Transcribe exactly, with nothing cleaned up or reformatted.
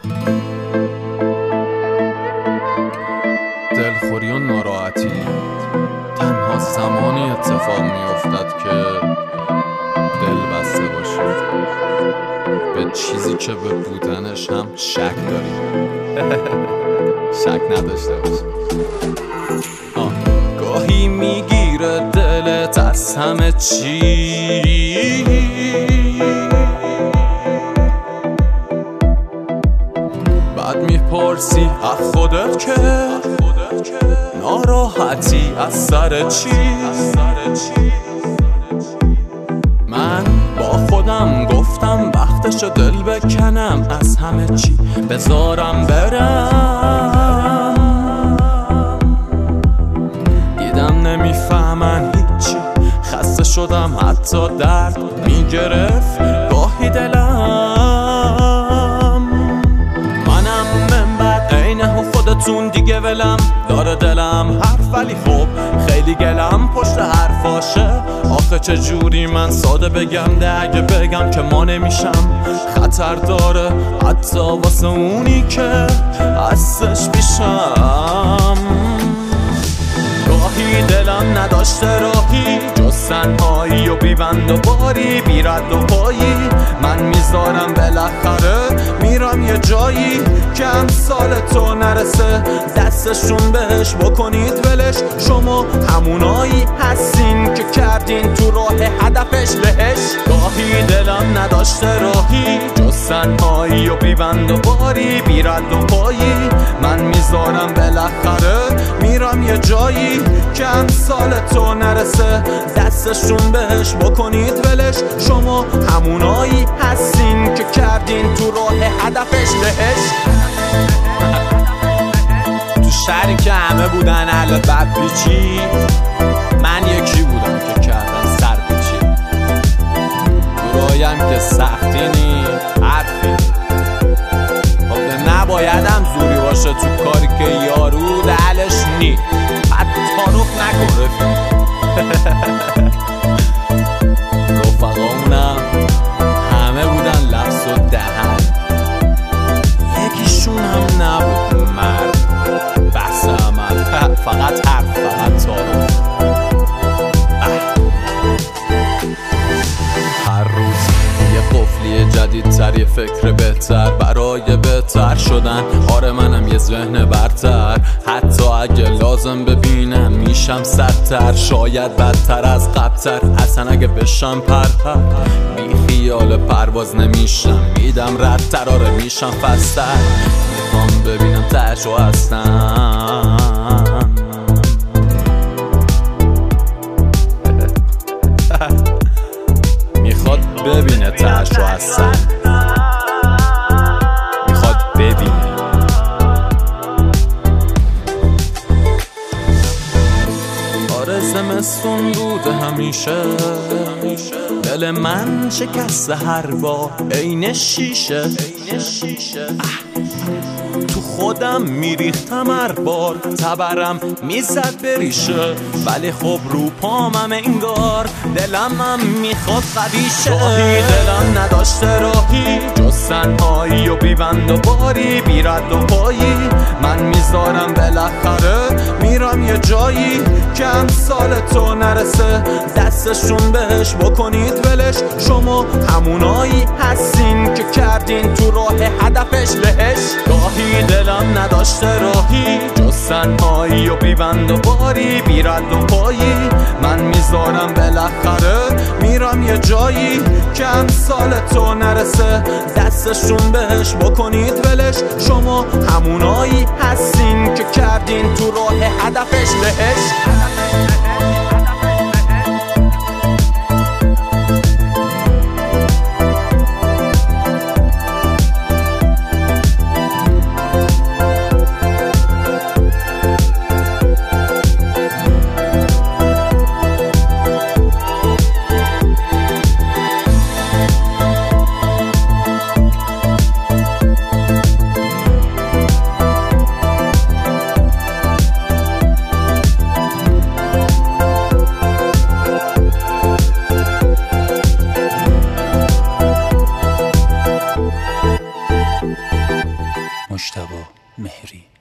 دلخوری و ناراحتی تنها زمانی اتفاق میافتد که دل بسته باشی به چیزی که به بودنش هم شک داری. شک نداشته باشی. آه. گاهی میگیره دلت از همه چی، بعد میپرسی از خودت که ناراحتی از سر چی. من با خودم گفتم وقتشو دل بکنم از همه چی، بذارم برم. دیدم نمیفهمن هیچی، خسته شدم حتی درد میگرفت گاهی دلم. منم من بعد عینه خودتون دیگه ولم داره دلم حرف، ولی خب خیلی گلم پشت حرفاشه. آخه چه جوری من ساده بگم ده اگه بگم که ما نمیشم، خطر داره حتی واسه اونی که هستش پیشم. گاهی دلم نداشته راهی جز تنهایی و بیبند و باری، بی رد و پایی. من میذارم بالاخره میرم یه جایی که امثال تو نرسه، دستشون بهش بکنید ولش. شما همونایی هستین که کردین تو راه هدفش لهش. گاهی دلم نداشته راهی جز تنهایی و بیبند و باری، بی رد و پایی. من میذارم بالاخره میرم یه جایی که امثال تو نرسه، دستشون بهش بکنید ولش. شما همونایی هستین که کردین تو راه هدفش لهش. تو شهری که همه بودن اهل بد پیچی، من یکی بودم که کردن سر پیچی. درایم که سختی نی حرفی، خب نبایدم زوری باشه تو کاری که یارو دلش نی. بعد تاروخ نکن رفیق. رفقامونم همه بودن لفظ و دهن، یکیشون هم نبود مرد بحث عمل، فقط حرف، فقط تاروخ. هر روز یه قفلی جدیدتر، یه فکر بهتر برای بهتر شدن. آره منم یه ذهن برتر، حتی اگه لازم ببینم میشم سدتر، شاید بدتر از قبلتر. اصلا اگه بشم پر پر بی خیال پرواز نمیشم، میدم ردتر. آره میشم فستر، میخوام ببینم تهشو هستم. میخواد ببینه تهشو هستم، میخواد ببینه. آره زمستون بوده همیشه، دل من شکست هر بار عین شیشه. تو خودم میریختم هر بار، تبرم میزد بریشه، ولی خب رو پامم انگار دلم هم میخواد قویشه. گاهی دلم نداشته راهی جز تنهایی و بیبند و باری، بی رد و پایی. من میذارم بالاخره میرم یه جایی که امثال تو نرسه، دستشون بهش بکنید ولش. شما همونایی هستین که کردین تو راه هدفش لهش. گاهی دلم نداشته راهی جز تنهایی و بیبند و باری، بی رد و پایی. من میذارم بالاخره میرم یه جایی که امثال تو نرسه، دستشون بهش بکنید ولش. شما همونایی هستین که کردین تو راه هدفش لهش. مجتبی مهری.